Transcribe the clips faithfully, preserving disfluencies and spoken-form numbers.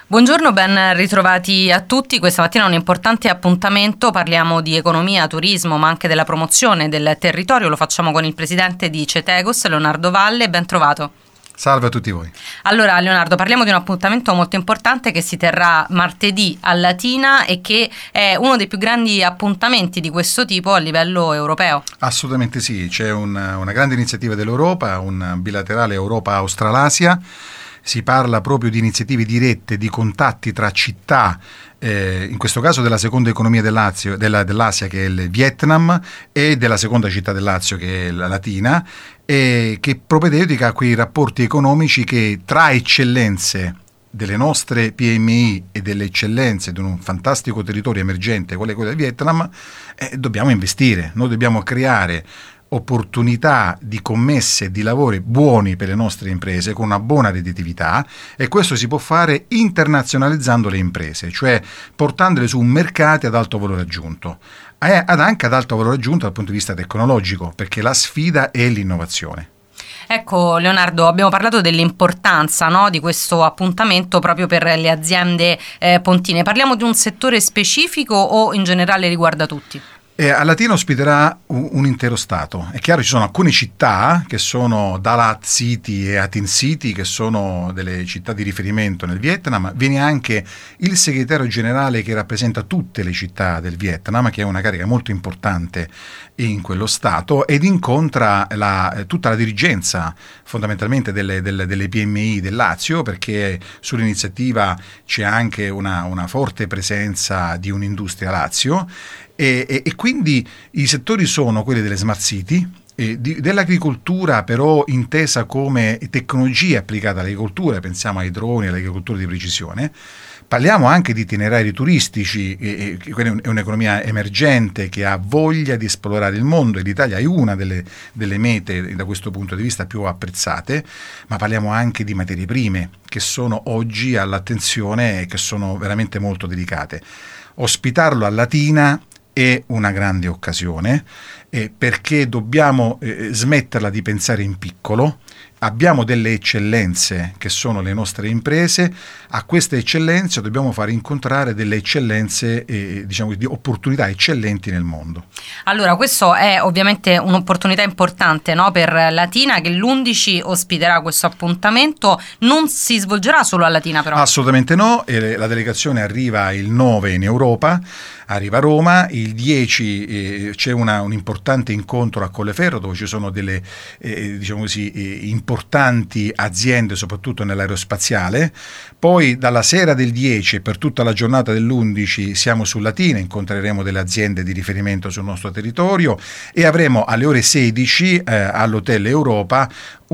Buongiorno, ben ritrovati a tutti. Questa mattina è un importante appuntamento, parliamo di economia, turismo, ma anche della promozione del territorio. Lo facciamo con il presidente di Cetegos, Leonardo Valle. Ben trovato. Salve a tutti voi. Allora Leonardo, parliamo di un appuntamento molto importante che si terrà martedì a Latina e che è uno dei più grandi appuntamenti di questo tipo a livello europeo. Assolutamente sì, c'è una, una grande iniziativa dell'Europa, un bilaterale Europa-Australasia. Si parla proprio di iniziative dirette, di contatti tra città, eh, in questo caso della seconda economia del Lazio, della, dell'Asia che è il Vietnam e della seconda città del Lazio che è la Latina, e che propedeutica a quei rapporti economici che tra eccellenze delle nostre P M I e delle eccellenze di un fantastico territorio emergente, quale quello del Vietnam, eh, dobbiamo investire, noi dobbiamo creare opportunità di commesse e di lavori buoni per le nostre imprese con una buona redditività, e questo si può fare internazionalizzando le imprese, cioè portandole su mercati ad alto valore aggiunto, eh, ad anche ad alto valore aggiunto dal punto di vista tecnologico, perché la sfida è l'innovazione. Ecco Leonardo, abbiamo parlato dell'importanza, no, di questo appuntamento proprio per le aziende eh, pontine. Parliamo di un settore specifico o in generale riguarda tutti? E a Latina ospiterà un, un intero stato. È chiaro, ci sono alcune città che sono Dalat City e Atin City, che sono delle città di riferimento nel Vietnam. Viene anche il segretario generale che rappresenta tutte le città del Vietnam, che è una carica molto importante in quello stato, ed incontra la, tutta la dirigenza fondamentalmente delle, delle, delle P M I del Lazio, perché sull'iniziativa c'è anche una, una forte presenza di un'industria Lazio. E, e, e quindi i settori sono quelli delle smart city, e di, dell'agricoltura però intesa come tecnologia applicata all'agricoltura, pensiamo ai droni, all'agricoltura di precisione. Parliamo anche di itinerari turistici, e, e, è un'economia emergente che ha voglia di esplorare il mondo, e l'Italia è una delle, delle mete da questo punto di vista più apprezzate, ma parliamo anche di materie prime che sono oggi all'attenzione e che sono veramente molto delicate. Ospitarlo a Latina è una grande occasione, eh, perché dobbiamo eh, smetterla di pensare in piccolo. Abbiamo delle eccellenze che sono le nostre imprese, a queste eccellenze dobbiamo fare incontrare delle eccellenze, eh, diciamo di opportunità eccellenti nel mondo. Allora, questo è ovviamente un'opportunità importante, no, per Latina, che l'undici ospiterà questo appuntamento. Non si svolgerà solo a Latina però? Assolutamente no, e la delegazione arriva il nove in Europa, arriva a Roma, il dieci eh, c'è una, un importante incontro a Colleferro dove ci sono delle eh, diciamo così, eh, importanti aziende, soprattutto nell'aerospaziale. Poi dalla sera del dieci e per tutta la giornata dell'undici siamo su Latina, incontreremo delle aziende di riferimento sul nostro territorio, e avremo alle ore sedici eh, all'Hotel Europa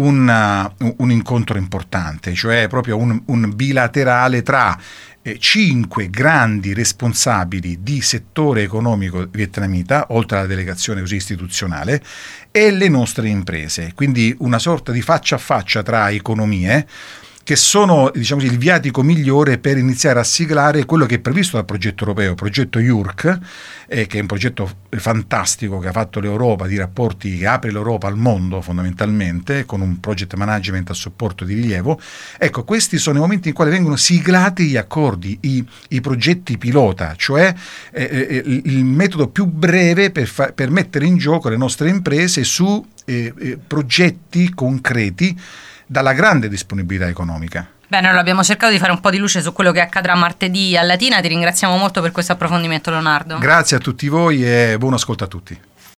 un, uh, un incontro importante, cioè proprio un, un bilaterale tra Eh, cinque grandi responsabili di settore economico vietnamita, oltre alla delegazione così istituzionale, e le nostre imprese. Quindi una sorta di faccia a faccia tra economie, che sono, diciamo così, il viatico migliore per iniziare a siglare quello che è previsto dal progetto europeo, il progetto I U R C, eh, che è un progetto fantastico che ha fatto l'Europa, di rapporti che apre l'Europa al mondo fondamentalmente, con un project management a supporto di rilievo. Ecco, questi sono i momenti in cui vengono siglati gli accordi, i, i progetti pilota, cioè eh, eh, il metodo più breve per, fa- per mettere in gioco le nostre imprese su eh, eh, progetti concreti dalla grande disponibilità economica. Bene, allora abbiamo cercato di fare un po' di luce su quello che accadrà martedì a Latina. Ti ringraziamo molto per questo approfondimento, Leonardo. Grazie a tutti voi e buon ascolto a tutti.